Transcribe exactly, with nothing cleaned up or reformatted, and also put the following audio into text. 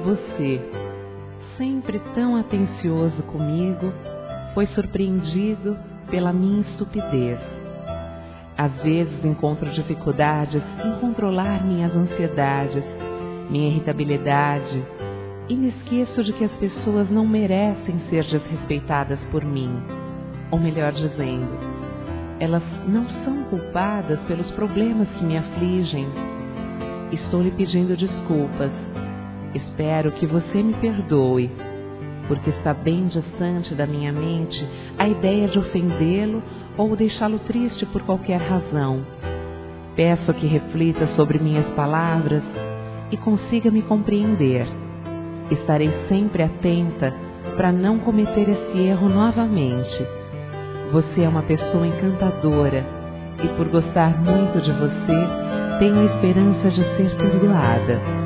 Você, sempre tão atencioso comigo, foi surpreendido pela minha estupidez. Às vezes encontro dificuldades em controlar minhas ansiedades, minha irritabilidade, e me esqueço de que as pessoas não merecem ser desrespeitadas por mim. Ou melhor dizendo, elas não são culpadas pelos problemas que me afligem. Estou lhe pedindo desculpas. Espero que você me perdoe, porque está bem distante da minha mente a ideia de ofendê-lo ou deixá-lo triste por qualquer razão. Peço que reflita sobre minhas palavras e consiga me compreender. Estarei sempre atenta para não cometer esse erro novamente. Você é uma pessoa encantadora e, por gostar muito de você, tenho a esperança de ser perdoada.